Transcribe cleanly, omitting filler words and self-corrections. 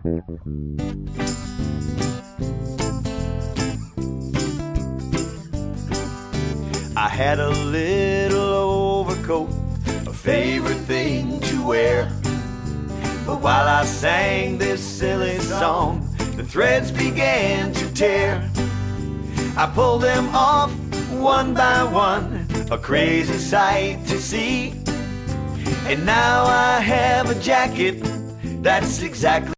I had a little overcoat, a favorite thing to wear. But while I sang this silly song, the threads began to tear. I pulled them off one by one, a crazy sight to see. And now I have a jacket that's exactly